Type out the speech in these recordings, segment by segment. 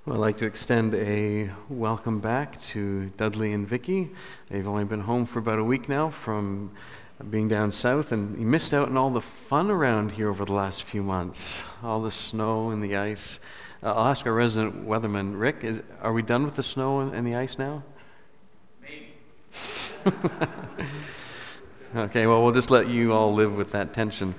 Well, I'd like to extend a welcome back to Dudley and Vicky. They've only been home for about a week now from being down south, and you missed out on all the fun around here over the last few months. All the snow and the ice. I'll ask our resident weatherman, Rick, are we done with the snow and the ice now? Maybe. Okay, well, we'll just let you all live with that tension.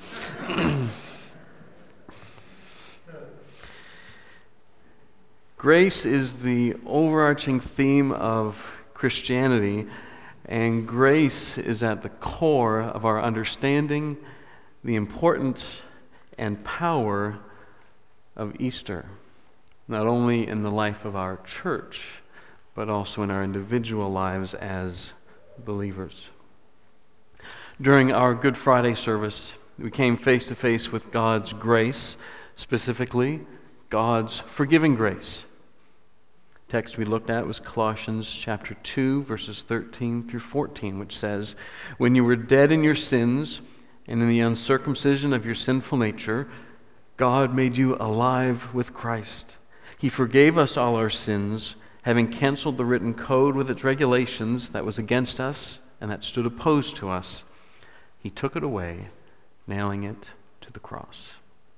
Grace is the overarching theme of Christianity, and grace is at the core of our understanding the importance and power of Easter, not only in the life of our church, but also in our individual lives as believers. During our Good Friday service, we came face to face with God's grace, specifically God's forgiving grace. Text we looked at was Colossians chapter 2, verses 13 through 14, which says, "When you were dead in your sins and in the uncircumcision of your sinful nature, God made you alive with Christ. He forgave us all our sins, having canceled the written code with its regulations that was against us and that stood opposed to us. He took it away, nailing it to the cross."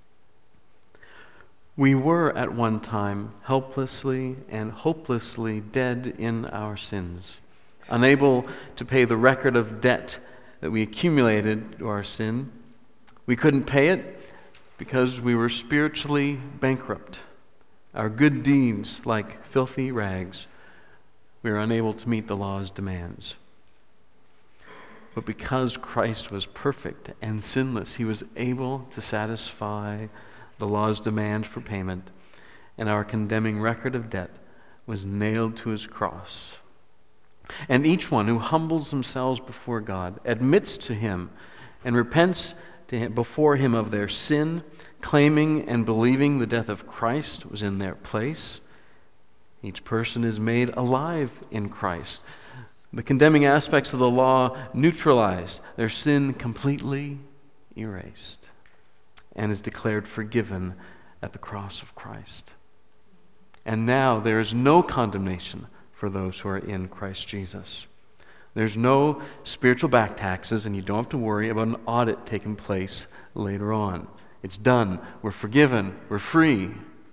We were at one time helplessly and hopelessly dead in our sins, unable to pay the record of debt that we accumulated to our sin. We couldn't pay it because we were spiritually bankrupt. Our good deeds, like filthy rags, we were unable to meet the law's demands. But because Christ was perfect and sinless, he was able to satisfy the law's demand for payment, and our condemning record of debt was nailed to his cross. And each one who humbles themselves before God, admits to him, and repents to him before him of their sin, claiming and believing the death of Christ was in their place, each person is made alive in Christ. The condemning aspects of the law neutralized, their sin completely erased, and is declared forgiven at the cross of Christ. And now there is no condemnation for those who are in Christ Jesus. There's no spiritual back taxes, and you don't have to worry about an audit taking place later on. It's done. We're forgiven. We're free.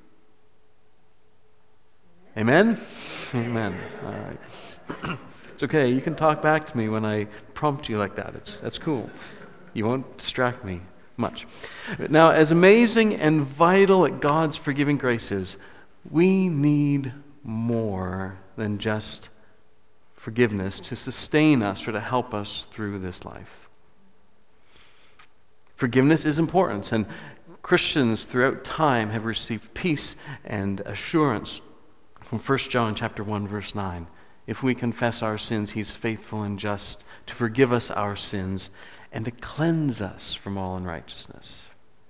Amen? Amen. All right. It's okay. You can talk back to me when I prompt you like that. That's cool. You won't distract me much. Now, as amazing and vital as God's forgiving grace is, we need more than just forgiveness to sustain us or to help us through this life. Forgiveness is important, and Christians throughout time have received peace and assurance from 1 John chapter 1, verse 9. If we confess our sins, he's faithful and just to forgive us our sins and to cleanse us from all unrighteousness.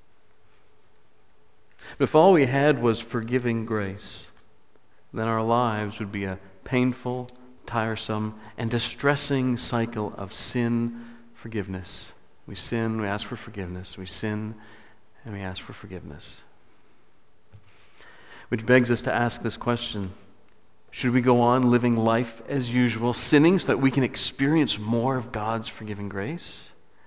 But if all we had was forgiving grace, then our lives would be a painful, tiresome, and distressing cycle of sin, forgiveness. We sin, we ask for forgiveness. We sin, and we ask for forgiveness. Which begs us to ask this question: should we go on living life as usual, sinning so that we can experience more of God's forgiving grace?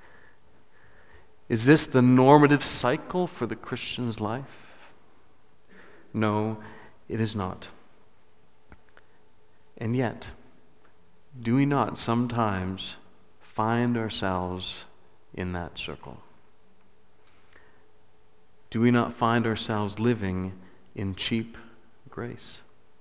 Is this the normative cycle for the Christian's life? No, it is not. And yet, do we not sometimes find ourselves in that circle? Do we not find ourselves living in cheap grace?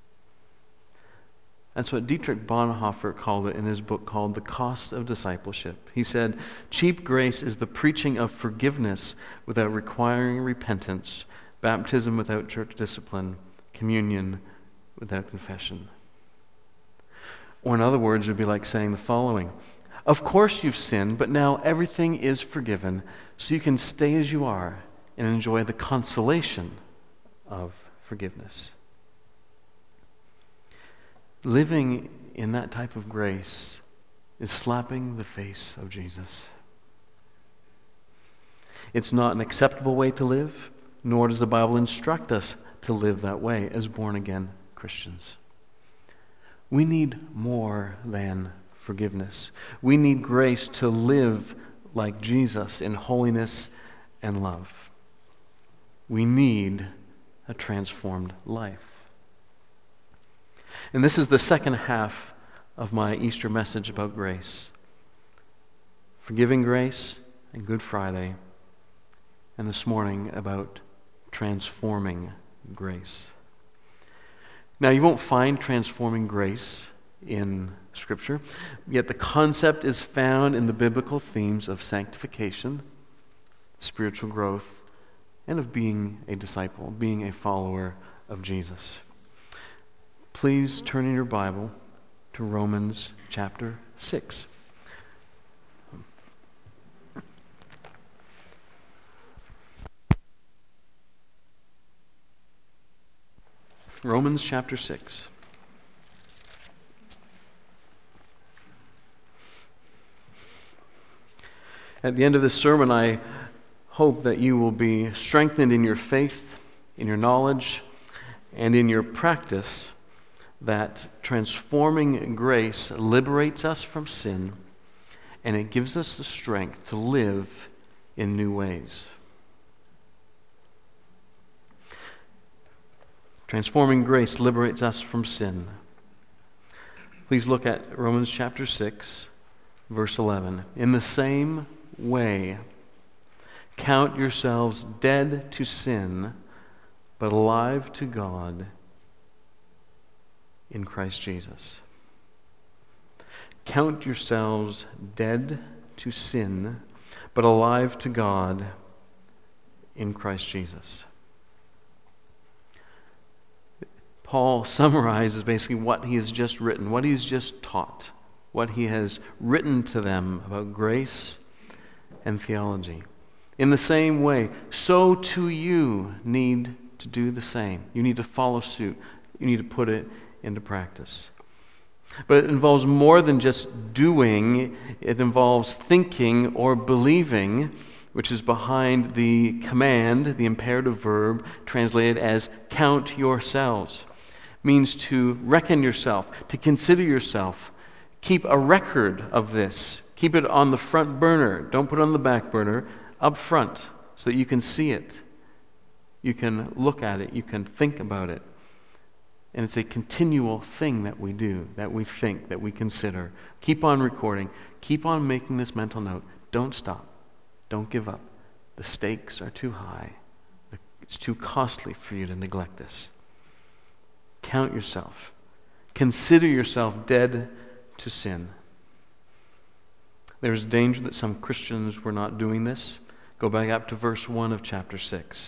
That's what Dietrich Bonhoeffer called it in his book called The Cost of Discipleship. He said, "Cheap grace is the preaching of forgiveness without requiring repentance, baptism without church discipline, communion without confession." Or in other words, it would be like saying the following: of course you've sinned, but now everything is forgiven, so you can stay as you are and enjoy the consolation of forgiveness. Living in that type of grace is slapping the face of Jesus. It's not an acceptable way to live, nor does the Bible instruct us to live that way as born-again Christians. We need more than forgiveness. We need grace to live like Jesus in holiness and love. We need a transformed life. And this is the second half of my Easter message about grace. Forgiving grace and Good Friday, and this morning about transforming grace. Now, you won't find transforming grace in Scripture, yet the concept is found in the biblical themes of sanctification, spiritual growth, and of being a disciple, being a follower of Jesus. Please turn in your Bible to Romans chapter 6. Romans chapter 6. At the end of this sermon, I hope that you will be strengthened in your faith, in your knowledge, and in your practice that transforming grace liberates us from sin, and it gives us the strength to live in new ways. Transforming grace liberates us from sin. Please look at Romans chapter 6, verse 11. In the same way, count yourselves dead to sin, but alive to God in Christ Jesus. Count yourselves dead to sin, but alive to God in Christ Jesus. Paul summarizes basically what he has just written, what he's just taught, what he has written to them about grace and theology. In the same way, so too you need to do the same. You need to follow suit. You need to put it into practice. But it involves more than just doing. It involves thinking or believing, which is behind the command, the imperative verb, translated as count yourselves. It means to reckon yourself, to consider yourself. Keep a record of this. Keep it on the front burner. Don't put it on the back burner. Up front, so that you can see it. You can look at it. You can think about it. And it's a continual thing that we do, that we think, that we consider. Keep on recording. Keep on making this mental note. Don't stop. Don't give up. The stakes are too high. It's too costly for you to neglect this. Count yourself. Consider yourself dead to sin. There's danger that some Christians were not doing this. Go back up to verse 1 of chapter 6.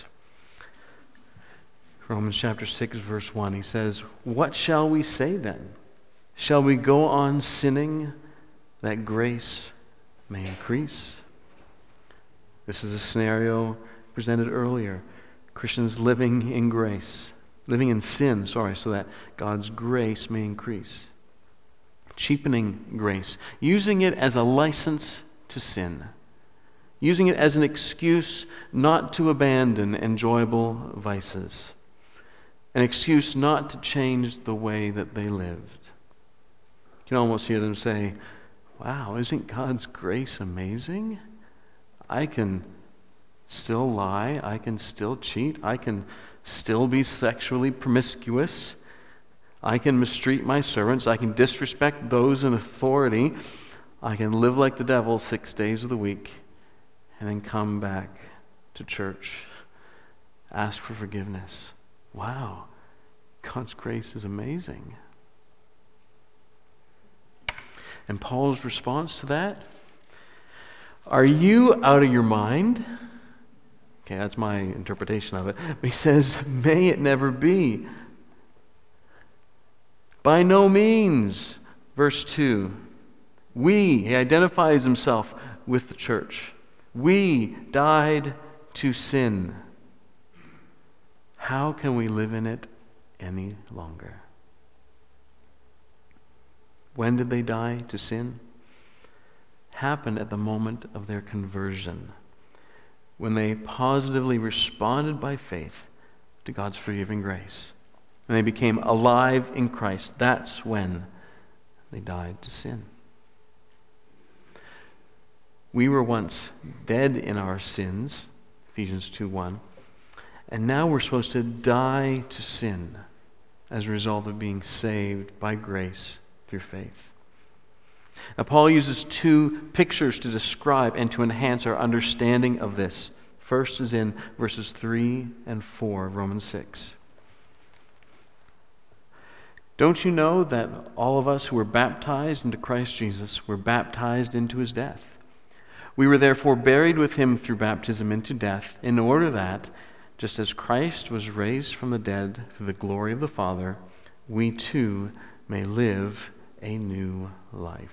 Romans chapter 6, verse 1, he says, "What shall we say then? Shall we go on sinning that grace may increase?" This is a scenario presented earlier. Christians living in grace, living in sin, so that God's grace may increase. Cheapening grace, using it as a license to sin, using it as an excuse not to abandon enjoyable vices, an excuse not to change the way that they lived. You can almost hear them say, "Wow, isn't God's grace amazing? I can still lie, I can still cheat, I can still be sexually promiscuous, I can mistreat my servants, I can disrespect those in authority, I can live like the devil 6 days of the week, and then come back to church, ask for forgiveness. Wow, God's grace is amazing." And Paul's response to that, "Are you out of your mind?" Okay, that's my interpretation of it. But he says, "May it never be." By no means. Verse 2. He identifies himself with the church. We died to sin. How can we live in it any longer? When did they die to sin? Happened at the moment of their conversion, when they positively responded by faith to God's forgiving grace. And they became alive in Christ. That's when they died to sin. We were once dead in our sins, Ephesians 2:1, and now we're supposed to die to sin as a result of being saved by grace through faith. Now, Paul uses two pictures to describe and to enhance our understanding of this. First is in verses 3 and 4 of Romans 6. Don't you know that all of us who were baptized into Christ Jesus were baptized into his death? We were therefore buried with him through baptism into death, in order that, just as Christ was raised from the dead through the glory of the Father, we too may live a new life.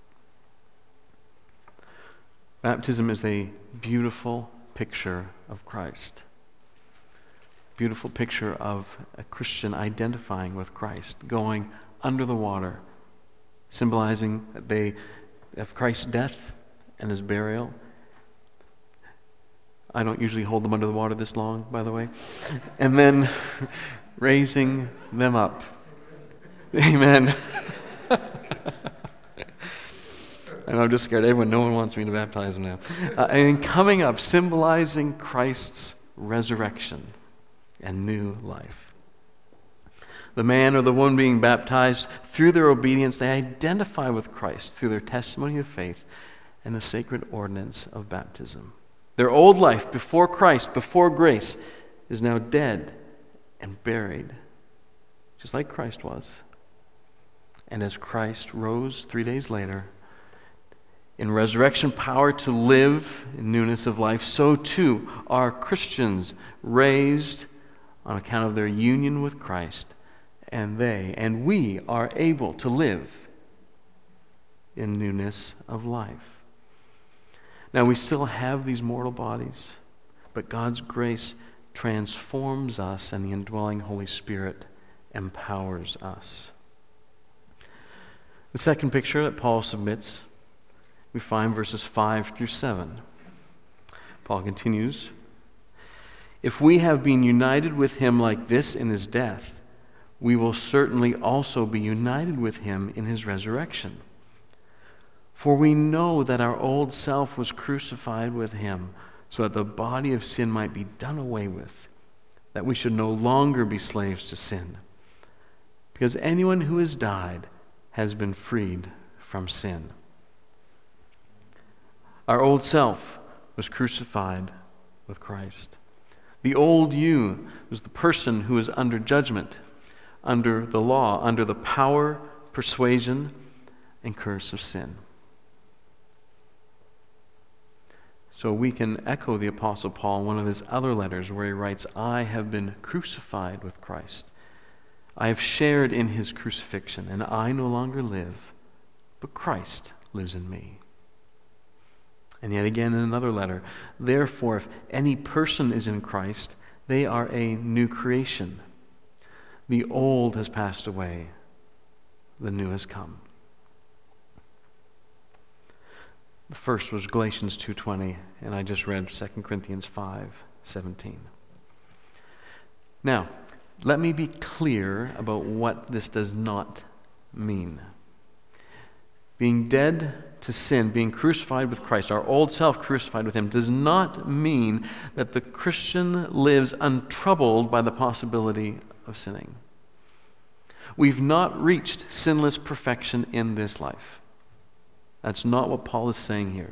Baptism is a beautiful picture of Christ. Beautiful picture of a Christian identifying with Christ, going under the water, symbolizing that they have Christ's death and his burial. I don't usually hold them under the water this long, by the way. And then raising them up. Amen. And I'm just scared. No one wants me to baptize them now. And coming up, symbolizing Christ's resurrection and new life. The man or the woman being baptized, through their obedience, they identify with Christ through their testimony of faith and the sacred ordinance of baptism. Their old life before Christ, before grace, is now dead and buried, just like Christ was. And as Christ rose 3 days later, in resurrection power to live in newness of life, so too are Christians raised on account of their union with Christ, and we are able to live in newness of life. Now, we still have these mortal bodies, but God's grace transforms us, and the indwelling Holy Spirit empowers us. The second picture that Paul submits, we find verses 5 through 7. Paul continues, "If we have been united with him like this in his death, we will certainly also be united with him in his resurrection. For we know that our old self was crucified with him, so that the body of sin might be done away with, that we should no longer be slaves to sin. Because anyone who has died has been freed from sin." Our old self was crucified with Christ. The old you was the person who is under judgment, under the law, under the power, persuasion, and curse of sin. So we can echo the Apostle Paul in one of his other letters where he writes, "I have been crucified with Christ. I have shared in his crucifixion, and I no longer live, but Christ lives in me." And yet again in another letter, "Therefore, if any person is in Christ, they are a new creation. The old has passed away, the new has come." The first was Galatians 2:20, and I just read 2 Corinthians 5:17. Now, let me be clear about what this does not mean. Being dead to sin, being crucified with Christ, our old self crucified with him, does not mean that the Christian lives untroubled by the possibility of sinning. We've not reached sinless perfection in this life. That's not what Paul is saying here.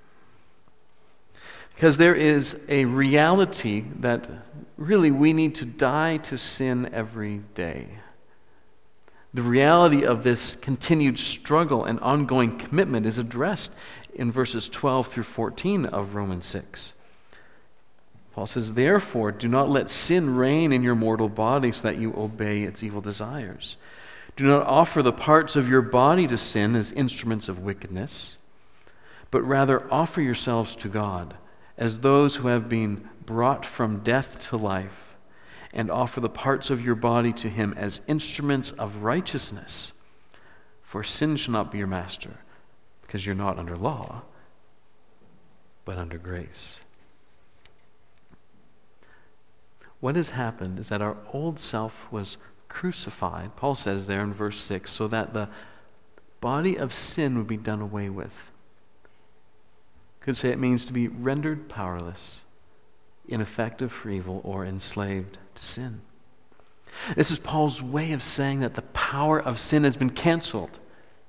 Because there is a reality that really we need to die to sin every day. The reality of this continued struggle and ongoing commitment is addressed in verses 12 through 14 of Romans 6. Paul says, "Therefore, do not let sin reign in your mortal body so that you obey its evil desires. Do not offer the parts of your body to sin as instruments of wickedness, but rather offer yourselves to God as those who have been brought from death to life, and offer the parts of your body to him as instruments of righteousness. For sin shall not be your master, because you're not under law, but under grace." What has happened is that our old self was crucified, Paul says there in verse 6, so that the body of sin would be done away with. Could say it means to be rendered powerless, ineffective for evil, or enslaved to sin. This is Paul's way of saying that the power of sin has been canceled.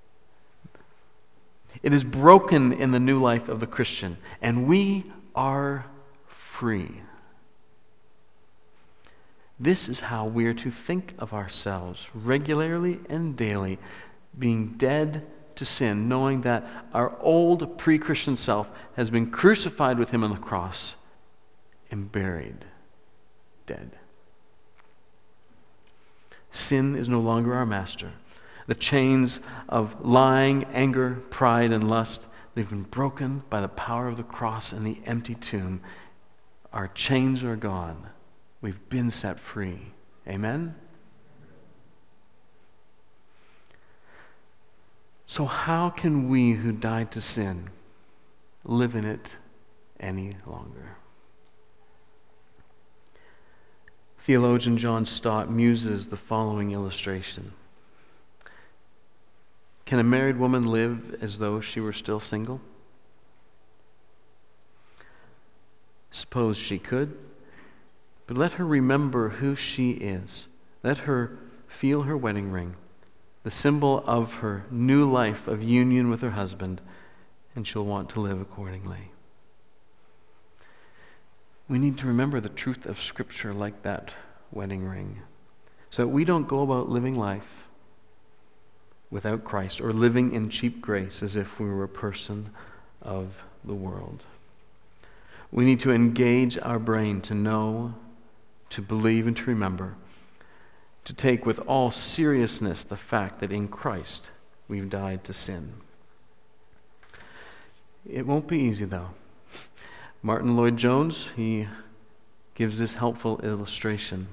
It is broken in the new life of the Christian, and we are free. This is how we are to think of ourselves regularly and daily, being dead to sin, knowing that our old pre-Christian self has been crucified with him on the cross and buried, dead. Sin is no longer our master. The chains of lying, anger, pride, and lust, they've been broken by the power of the cross and the empty tomb. Our chains are gone. We've been set free. Amen? So how can we who died to sin live in it any longer? Theologian John Stott muses the following illustration. Can a married woman live as though she were still single? Suppose she could, but let her remember who she is. Let her feel her wedding ring, the symbol of her new life of union with her husband, and she'll want to live accordingly. We need to remember the truth of Scripture like that wedding ring, so that we don't go about living life without Christ or living in cheap grace as if we were a person of the world. We need to engage our brain to know, to believe, and to remember, to take with all seriousness the fact that in Christ we've died to sin. It won't be easy, though. Martin Lloyd-Jones, he gives this helpful illustration.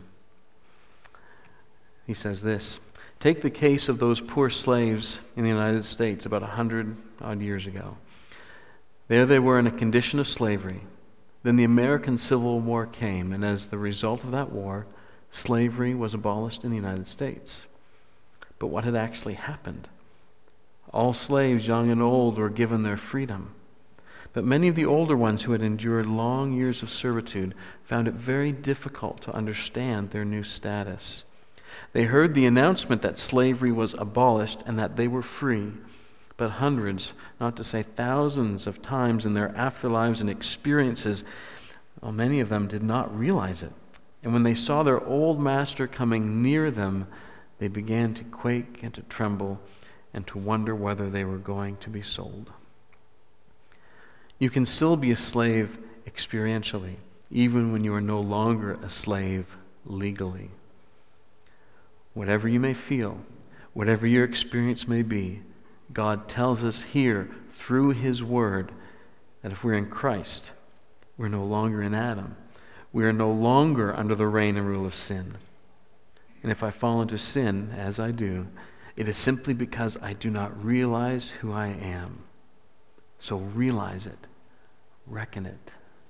He says this: take the case of those poor slaves in the United States about 100-odd years ago. There they were in a condition of slavery. Then the American Civil War came, and as the result of that war, slavery was abolished in the United States. But what had actually happened? All slaves, young and old, were given their freedom. But many of the older ones who had endured long years of servitude found it very difficult to understand their new status. They heard the announcement that slavery was abolished and that they were free, but hundreds, not to say thousands of times in their afterlives and experiences, well, many of them did not realize it. And when they saw their old master coming near them, they began to quake and to tremble and to wonder whether they were going to be sold. You can still be a slave experientially, even when you are no longer a slave legally. Whatever you may feel, whatever your experience may be, God tells us here through His Word that if we're in Christ, we're no longer in Adam. We are no longer under the reign and rule of sin. And if I fall into sin, as I do, it is simply because I do not realize who I am. So realize it. Reckon it.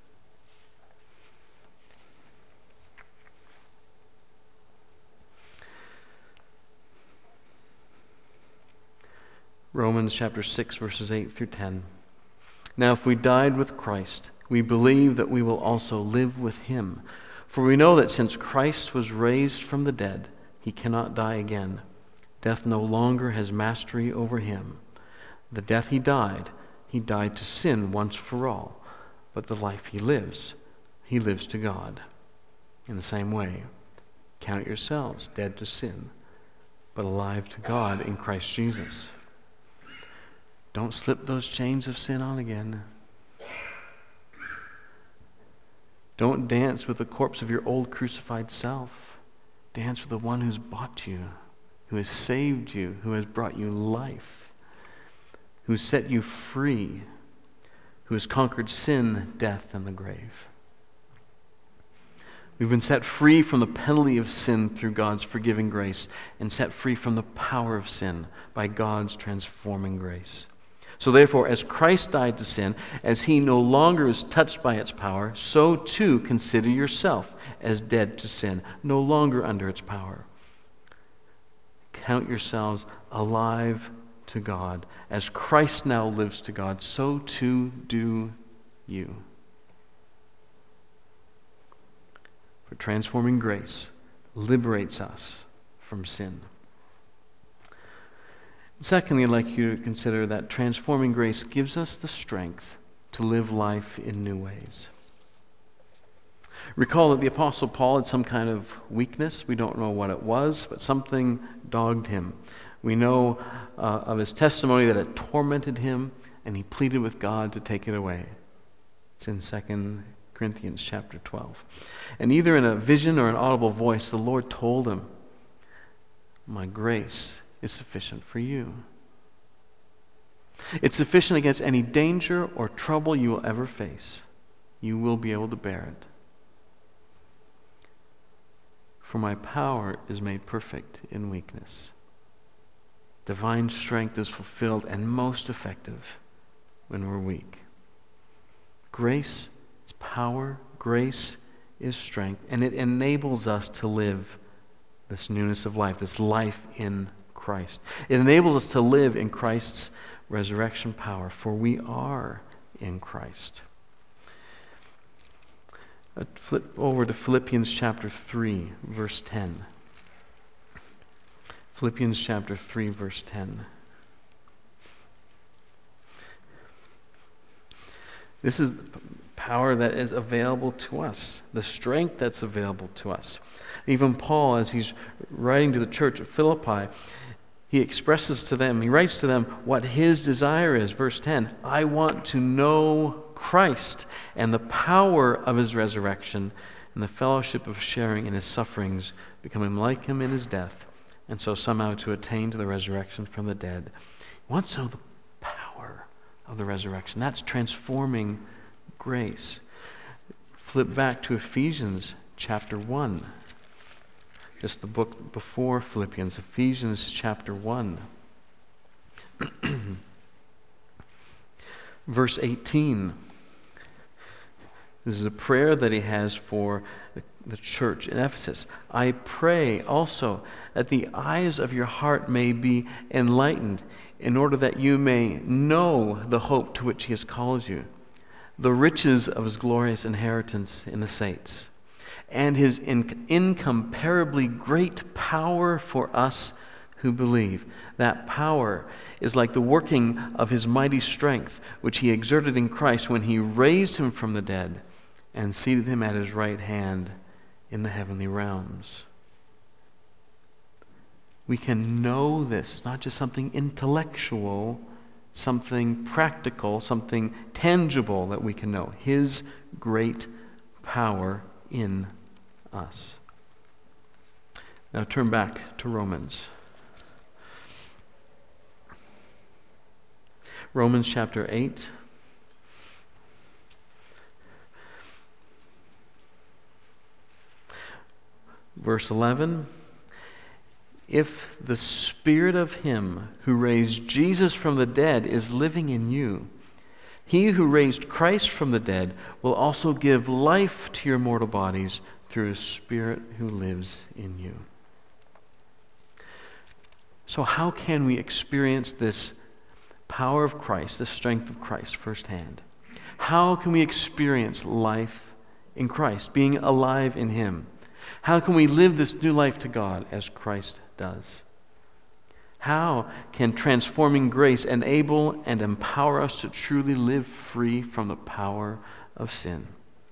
Romans chapter 6, verses 8 through 10. Now if we died with Christ, we believe that we will also live with Him. For we know that since Christ was raised from the dead, He cannot die again. Death no longer has mastery over Him. The death He died to sin once for all. But the life He lives to God. In the same way, count yourselves dead to sin, but alive to God in Christ Jesus. Don't slip those chains of sin on again. Don't dance with the corpse of your old crucified self. Dance with the one who's bought you, who has saved you, who has brought you life, who set you free, who has conquered sin, death, and the grave. We've been set free from the penalty of sin through God's forgiving grace and set free from the power of sin by God's transforming grace. So therefore, as Christ died to sin, as he no longer is touched by its power, so too consider yourself as dead to sin, no longer under its power. Count yourselves alive to God. As Christ now lives to God, so too do you. For transforming grace liberates us from sin. Secondly, I'd like you to consider that transforming grace gives us the strength to live life in new ways. Recall that the Apostle Paul had some kind of weakness. We don't know what it was, but something dogged him. We know of his testimony that it tormented him, and he pleaded with God to take it away. It's in 2 Corinthians chapter 12. And either in a vision or an audible voice, the Lord told him, "My grace is sufficient for you. It's sufficient against any danger or trouble you will ever face. You will be able to bear it. For my power is made perfect in weakness. Divine strength is fulfilled and most effective when we're weak." Grace is power, grace is strength, and it enables us to live this newness of life, this life in Christ. It enables us to live in Christ's resurrection power, for we are in Christ. Flip over to Philippians chapter 3, verse 10. Philippians chapter 3, verse 10. This is the power that is available to us, the strength that's available to us. Even Paul, as he's writing to the church at Philippi, he expresses to them, he writes to them what his desire is. Verse 10, "I want to know Christ and the power of his resurrection and the fellowship of sharing in his sufferings, becoming like him in his death, and so somehow to attain to the resurrection from the dead." He wants to know the power of the resurrection. That's transforming grace. Flip back to Ephesians chapter 1. Just the book before Philippians, Ephesians chapter 1. Verse 18. This is a prayer that he has for the church in Ephesus. "I pray also that the eyes of your heart may be enlightened, in order that you may know the hope to which he has called you, the riches of his glorious inheritance in the saints, and his incomparably great power for us who believe." That power is like the working of his mighty strength, which he exerted in Christ when he raised him from the dead and seated him at his right hand in the heavenly realms. We can know this. It's not just something intellectual, something practical, something tangible that we can know. His great power in us. Now turn back to Romans. Romans chapter 8. Verse 11. "If the Spirit of him who raised Jesus from the dead is living in you, he who raised Christ from the dead will also give life to your mortal bodies through his Spirit who lives in you." So how can we experience this power of Christ, the strength of Christ firsthand? How can we experience life in Christ, being alive in him? How can we live this new life to God as Christ does? How can transforming grace enable and empower us to truly live free from the power of sin?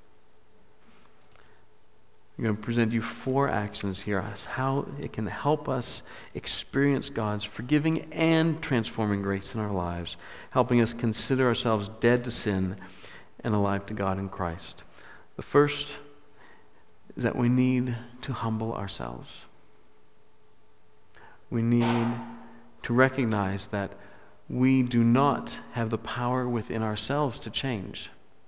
I'm going to present you 4 actions here as how it can help us experience God's forgiving and transforming grace in our lives, helping us consider ourselves dead to sin and alive to God in Christ. The first is that we need to humble ourselves. We need to recognize that we do not have the power within ourselves to change.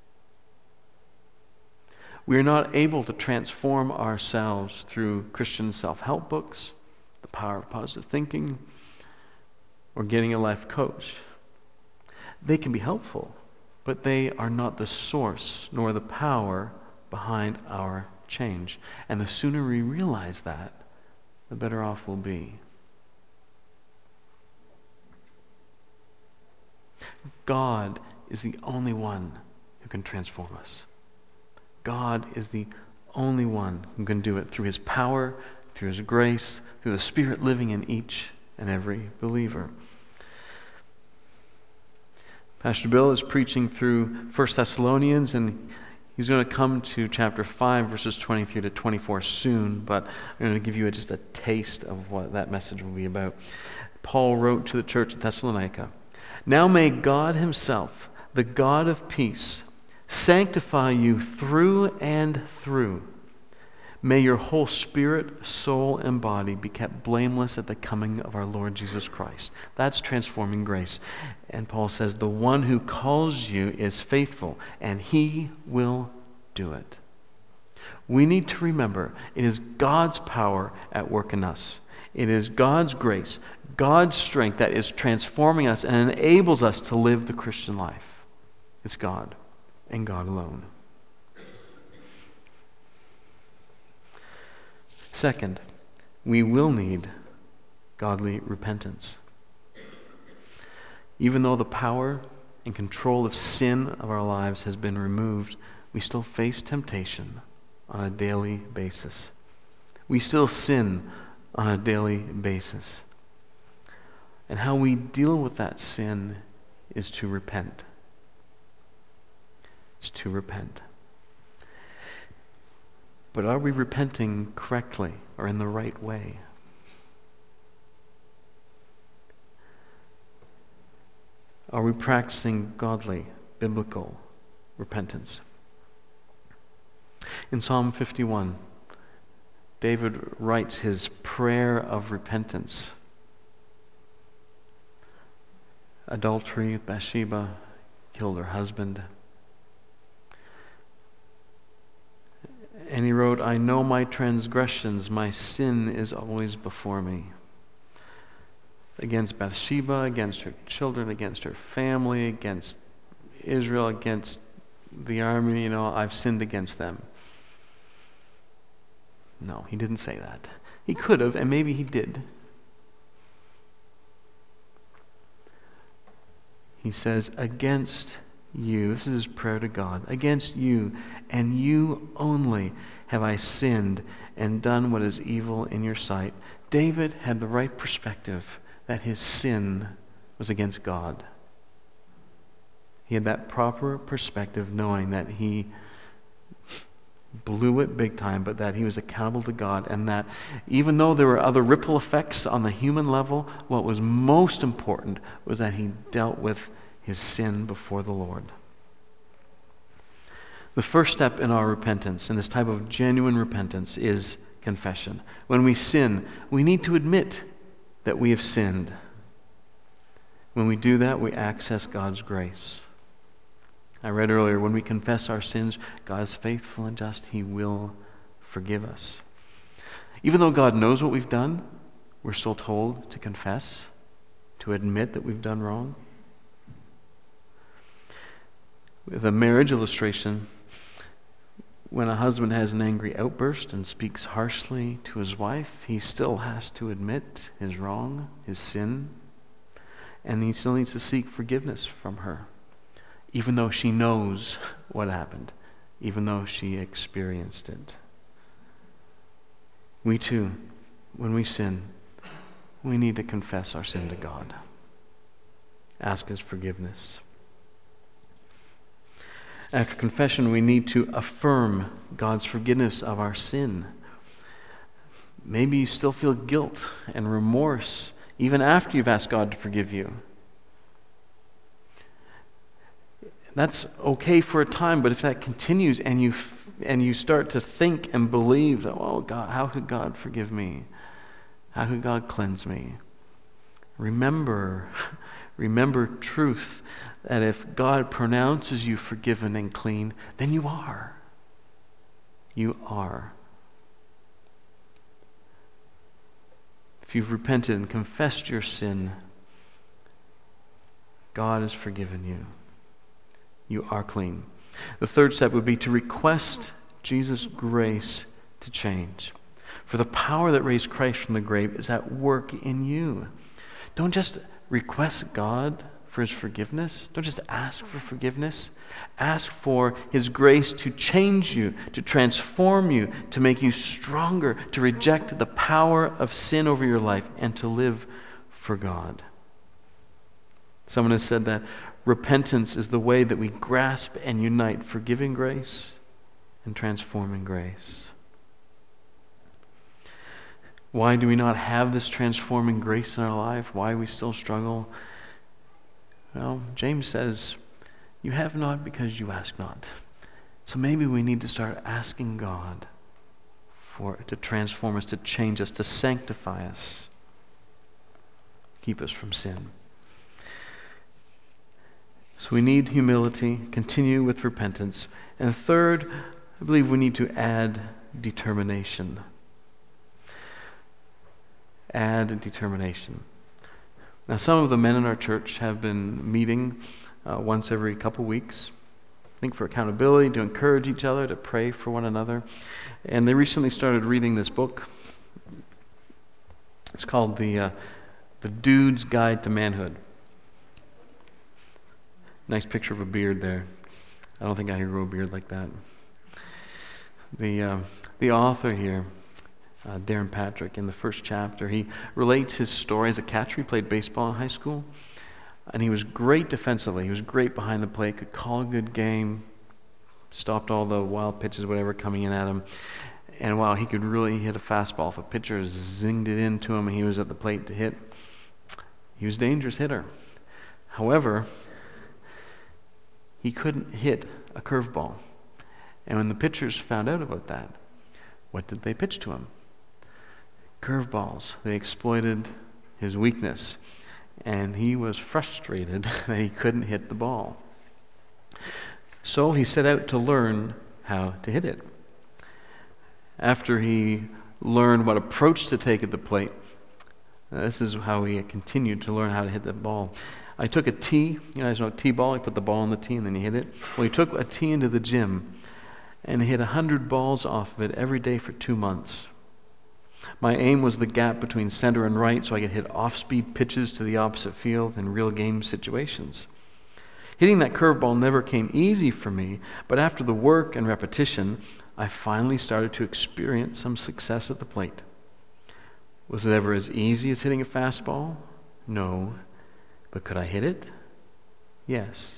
We are not able to transform ourselves through Christian self-help books, the power of positive thinking, or getting a life coach. They can be helpful, but they are not the source nor the power behind our change. And the sooner we realize that, the better off we'll be. God is the only one who can transform us. God is the only one who can do it through His power, through His grace, through the Spirit living in each and every believer. Pastor Bill is preaching through 1 Thessalonians, and he's going to come to chapter 5, verses 23 to 24 soon, but I'm going to give you just a taste of what that message will be about. Paul wrote to the church at Thessalonica, "Now may God Himself, the God of peace, sanctify you through and through. May your whole spirit, soul, and body be kept blameless at the coming of our Lord Jesus Christ." That's transforming grace. And Paul says, the one who calls you is faithful, and He will do it. We need to remember it is God's power at work in us. It is God's grace, God's strength that is transforming us and enables us to live the Christian life. It's God and God alone. Second, we will need godly repentance. Even though the power and control of sin of our lives has been removed, we still face temptation on a daily basis. We still sin on a daily basis. And how we deal with that sin is to repent. It's to repent. But are we repenting correctly or in the right way? Are we practicing godly, biblical repentance? In Psalm 51, David writes his prayer of repentance. Adultery with Bathsheba, killed her husband. And he wrote, "I know my transgressions, my sin is always before me." Against Bathsheba, against her children, against her family, against Israel, against the army, I've sinned against them. No, he didn't say that. He could have, and maybe he did. He says, against you, this is his prayer to God, against you and you only have I sinned and done what is evil in your sight. David had the right perspective that his sin was against God. He had that proper perspective, knowing that he blew it big time, but that he was accountable to God, and that even though there were other ripple effects on the human level, what was most important was that he dealt with his sin before the Lord. The first step in our repentance, in this type of genuine repentance, is confession. When we sin, we need to admit that we have sinned. When we do that, we access God's grace. I read earlier, when we confess our sins, God is faithful and just. He will forgive us. Even though God knows what we've done, we're still told to confess, to admit that we've done wrong. With a marriage illustration, when a husband has an angry outburst and speaks harshly to his wife, he still has to admit his wrong, his sin, and he still needs to seek forgiveness from her, even though she knows what happened, even though she experienced it. We too, when we sin, we need to confess our sin to God. Ask His forgiveness. After confession, we need to affirm God's forgiveness of our sin. Maybe you still feel guilt and remorse even after you've asked God to forgive you. That's okay for a time, but if that continues and you start to think and believe that, oh God, how could God forgive me? How could God cleanse me? Remember truth, that if God pronounces you forgiven and clean, then you are. You are. If you've repented and confessed your sin, God has forgiven you. You are clean. The third step would be to request Jesus' grace to change. For the power that raised Christ from the grave is at work in you. Don't just request God for his forgiveness. Don't just ask for forgiveness. Ask for his grace to change you, to transform you, to make you stronger, to reject the power of sin over your life, and to live for God. Someone has said that repentance is the way that we grasp and unite forgiving grace and transforming grace. Why do we not have this transforming grace in our life? Why we still struggle? Well, James says, you have not because you ask not. So maybe we need to start asking God to transform us, to change us, to sanctify us, keep us from sin. So we need humility, continue with repentance. And third, I believe we need to add determination. Add determination. Now, some of the men in our church have been meeting once every couple weeks, I think for accountability, to encourage each other, to pray for one another. And they recently started reading this book. It's called The Dude's Guide to Manhood. Nice picture of a beard there. I don't think I can grow a beard like that. The author here, Darren Patrick, in the first chapter, he relates his story as a catcher. He played baseball in high school, and he was great defensively. He was great behind the plate, could call a good game, stopped all the wild pitches, whatever, coming in at him. And wow, he could really hit a fastball. If a pitcher zinged it into him and he was at the plate to hit, he was a dangerous hitter. However, he couldn't hit a curveball. And when the pitchers found out about that, what did they pitch to him? Curveballs. They exploited his weakness. And he was frustrated that he couldn't hit the ball. So he set out to learn how to hit it. After he learned what approach to take at the plate, this is how he continued to learn how to hit the ball. I took a tee, you guys know a tee ball, you put the ball on the tee and then you hit it. Well, he took a tee into the gym and hit 100 balls off of it every day for 2 months. My aim was the gap between center and right so I could hit off-speed pitches to the opposite field in real game situations. Hitting that curveball never came easy for me, but after the work and repetition, I finally started to experience some success at the plate. Was it ever as easy as hitting a fastball? No. But could I hit it? Yes.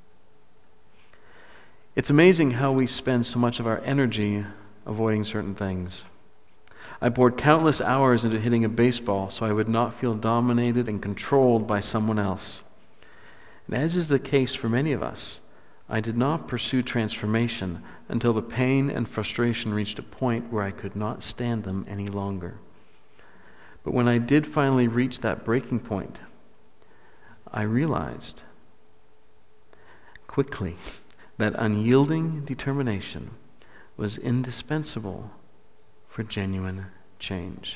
It's amazing how we spend so much of our energy avoiding certain things. I poured countless hours into hitting a baseball so I would not feel dominated and controlled by someone else. And as is the case for many of us, I did not pursue transformation until the pain and frustration reached a point where I could not stand them any longer. But when I did finally reach that breaking point, I realized quickly that unyielding determination was indispensable for genuine change.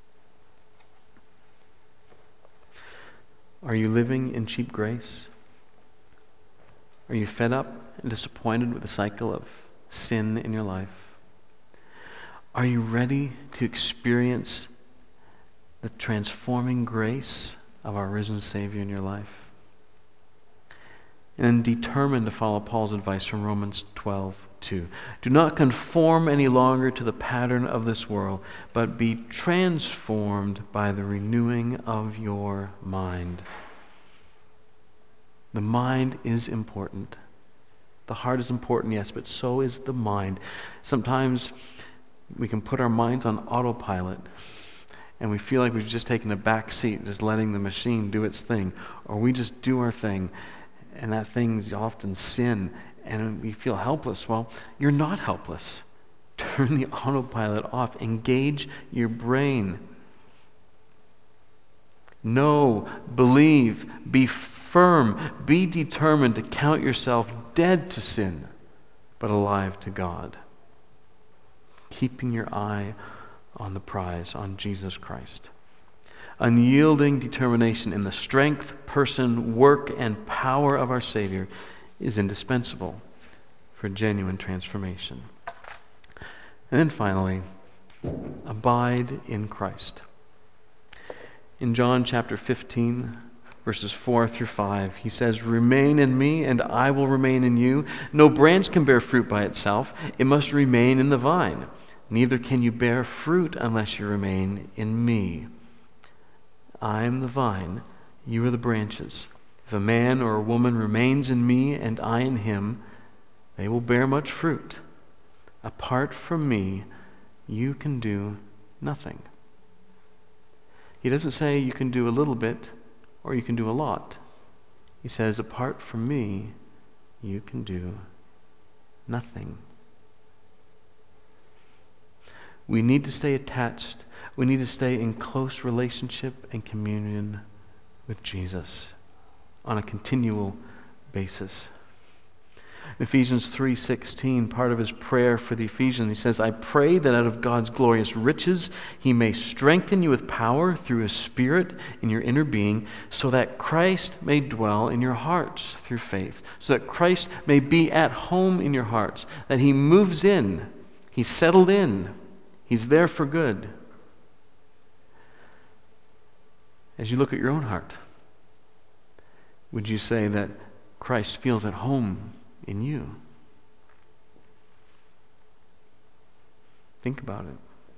Are you living in cheap grace? Are you fed up and disappointed with the cycle of sin in your life? Are you ready to experience the transforming grace of our risen Savior in your life? And determined to follow Paul's advice from Romans 12:2. Do not conform any longer to the pattern of this world, but be transformed by the renewing of your mind. The mind is important. The heart is important, yes, but so is the mind. Sometimes we can put our minds on autopilot and we feel like we've just taken a back seat, just letting the machine do its thing. Or we just do our thing, and that thing's often sin, and we feel helpless. Well, you're not helpless. Turn the autopilot off. Engage your brain. Know, believe, be firm, be determined to count yourself dead to sin, but alive to God. Keeping your eye on the prize, on Jesus Christ. Unyielding determination in the strength, person, work, and power of our Savior is indispensable for genuine transformation. And then finally, abide in Christ. In John chapter 15, verses 4 through 5, he says, "Remain in me, and I will remain in you. No branch can bear fruit by itself. It must remain in the vine. Neither can you bear fruit unless you remain in me. I am the vine, you are the branches. If a man or a woman remains in me and I in him, they will bear much fruit. Apart from me, you can do nothing." He doesn't say you can do a little bit or you can do a lot. He says, apart from me, you can do nothing. We need to stay attached. We need to stay in close relationship and communion with Jesus on a continual basis. In Ephesians 3:16, part of his prayer for the Ephesians, he says, "I pray that out of God's glorious riches he may strengthen you with power through his Spirit in your inner being, so that Christ may dwell in your hearts through faith." So that Christ may be at home in your hearts, that he moves in, he's settled in, he's there for good. As you look at your own heart, would you say that Christ feels at home in you? Think about it.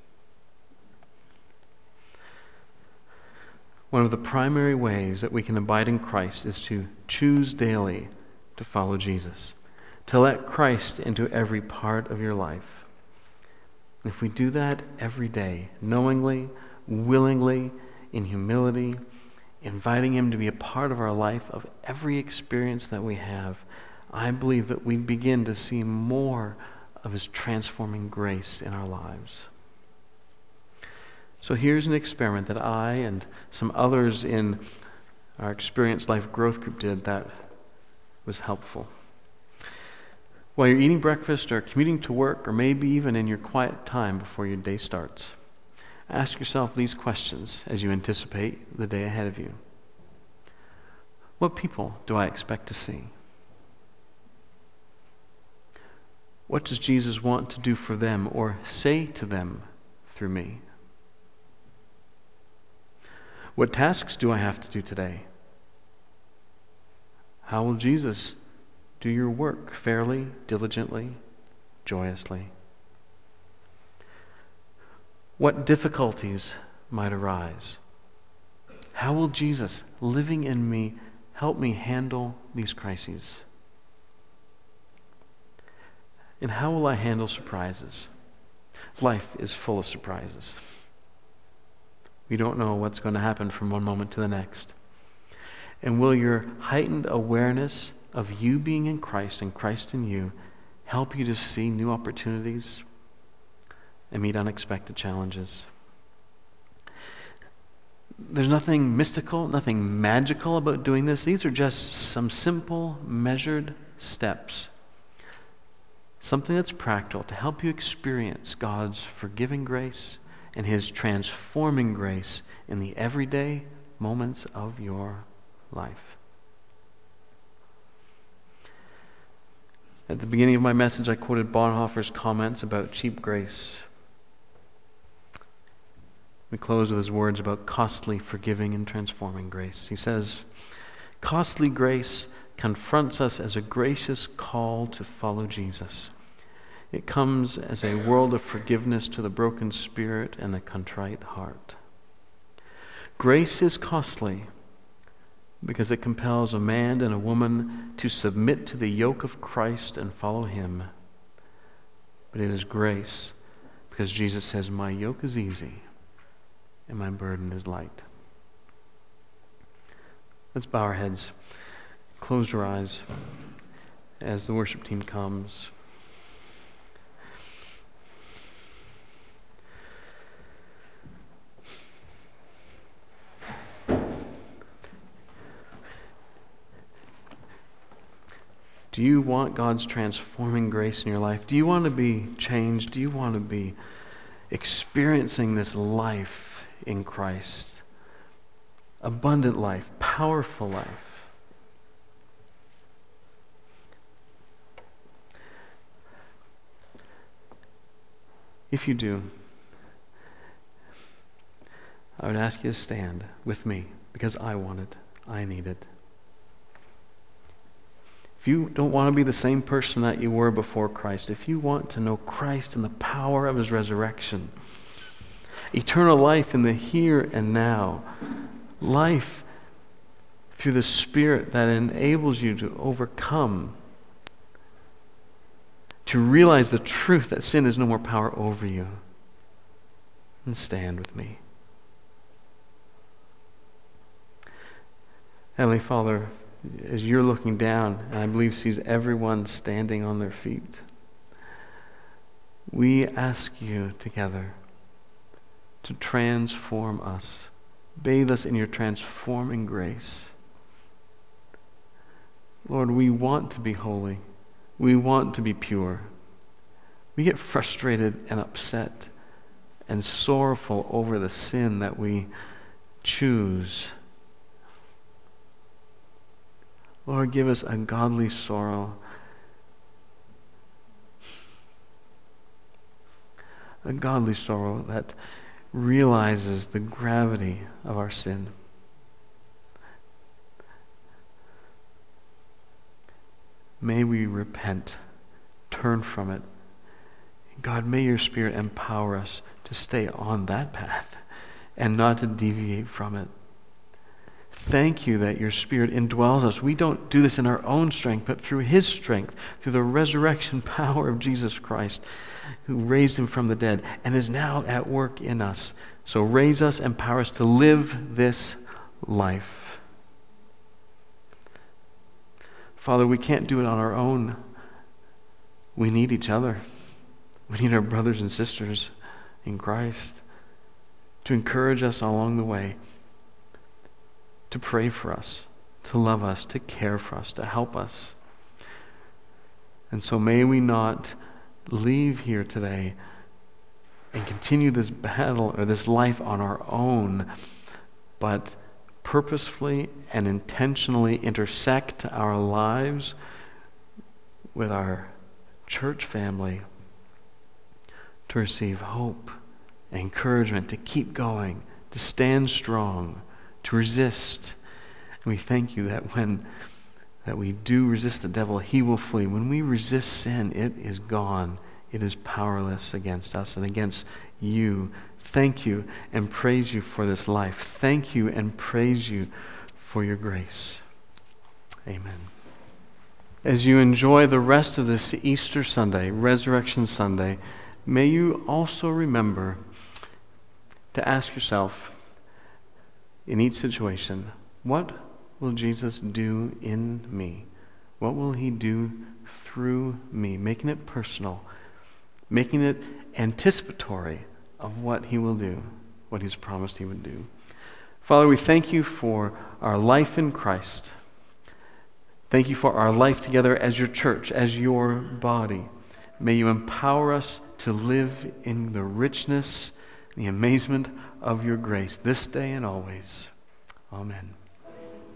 One of the primary ways that we can abide in Christ is to choose daily to follow Jesus, to let Christ into every part of your life. If we do that every day, knowingly, willingly, in humility, inviting him to be a part of our life, of every experience that we have, I believe that we begin to see more of his transforming grace in our lives. So here's an experiment that I and some others in our Experience Life Growth Group did that was helpful. While you're eating breakfast or commuting to work, or maybe even in your quiet time before your day starts, ask yourself these questions as you anticipate the day ahead of you. What people do I expect to see? What does Jesus want to do for them or say to them through me? What tasks do I have to do today? How will Jesus do your work fairly, diligently, joyously? What difficulties might arise? How will Jesus, living in me, help me handle these crises? And how will I handle surprises? Life is full of surprises. We don't know what's going to happen from one moment to the next. And will your heightened awareness of you being in Christ and Christ in you help you to see new opportunities and meet unexpected challenges? There's nothing mystical, nothing magical about doing this. These are just some simple, measured steps. Something that's practical to help you experience God's forgiving grace and his transforming grace in the everyday moments of your life. At the beginning of my message, I quoted Bonhoeffer's comments about cheap grace. We close with his words about costly, forgiving, and transforming grace. He says, "Costly grace confronts us as a gracious call to follow Jesus. It comes as a world of forgiveness to the broken spirit and the contrite heart. Grace is costly because it compels a man and a woman to submit to the yoke of Christ and follow him. But it is grace because Jesus says, 'My yoke is easy and my burden is light.'" Let's bow our heads, close our eyes as the worship team comes. Do you want God's transforming grace in your life? Do you want to be changed? Do you want to be experiencing this life in Christ? abundant life, powerful life. If you do, I would ask you to stand with me because I want it. I need it. If you don't want to be the same person that you were before Christ, if you want to know Christ and the power of his resurrection, eternal life in the here and now, life through the Spirit that enables you to overcome, to realize the truth that sin has no more power over you, then stand with me. Heavenly Father, as you're looking down, and I believe sees everyone standing on their feet, we ask you together to transform us. Bathe us in your transforming grace. Lord, we want to be holy. We want to be pure. We get frustrated and upset and sorrowful over the sin that we choose. Lord, give us a godly sorrow, a godly sorrow that realizes the gravity of our sin. May we repent, turn from it. God, may your Spirit empower us to stay on that path and not to deviate from it. Thank you that your Spirit indwells us. We don't do this in our own strength, but through his strength, through the resurrection power of Jesus Christ, who raised him from the dead and is now at work in us. So raise us, empower us to live this life. Father, we can't do it on our own. We need each other. We need our brothers and sisters in Christ to encourage us along the way, to pray for us, to love us, to care for us, to help us. And so may we not leave here today and continue this battle or this life on our own, but purposefully and intentionally intersect our lives with our church family to receive hope, encouragement, to keep going, to stand strong, to resist. And we thank you that we do resist the devil, he will flee. When we resist sin, it is gone. It is powerless against us and against you. Thank you and praise you for this life. Thank you and praise you for your grace. Amen. As you enjoy the rest of this Easter Sunday, Resurrection Sunday, may you also remember to ask yourself in each situation, what will Jesus do in me? What will he do through me? Making it personal, making it anticipatory of what he will do, what he's promised he would do. Father, we thank you for our life in Christ. Thank you for our life together as your church, as your body. May you empower us to live in the richness, the amazement of your grace this day and always. Amen.